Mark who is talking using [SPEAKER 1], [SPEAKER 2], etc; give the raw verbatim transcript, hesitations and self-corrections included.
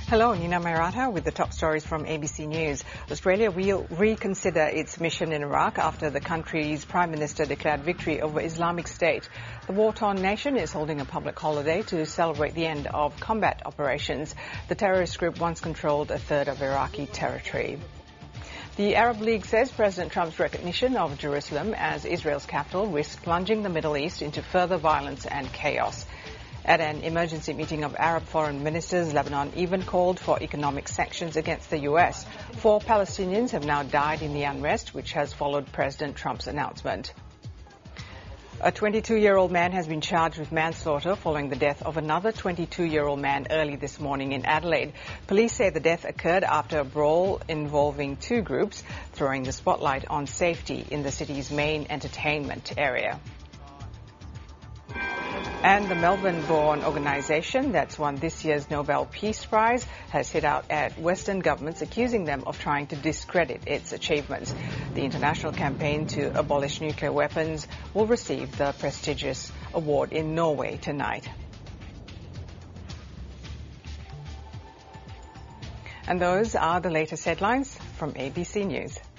[SPEAKER 1] Hello, Nina Maratha with the top stories from A B C News. Australia will reconsider its mission in Iraq after the country's Prime Minister declared victory over Islamic State. The war-torn nation is holding a public holiday to celebrate the end of combat operations. The terrorist group once controlled a third of Iraqi territory. The Arab League says President Trump's recognition of Jerusalem as Israel's capital risks plunging the Middle East into further violence and chaos. At an emergency meeting of Arab foreign ministers, Lebanon even called for economic sanctions against the U S. Four Palestinians have now died in the unrest, which has followed President Trump's announcement. A twenty-two-year-old man has been charged with manslaughter following the death of another twenty-two-year-old man early this morning in Adelaide. Police say the death occurred after a brawl involving two groups, throwing the spotlight on safety in the city's main entertainment area. And the Melbourne-born organisation that's won this year's Nobel Peace Prize has hit out at Western governments, accusing them of trying to discredit its achievements. The international campaign to abolish nuclear weapons will receive the prestigious award in Norway tonight. And those are the latest headlines from A B C News.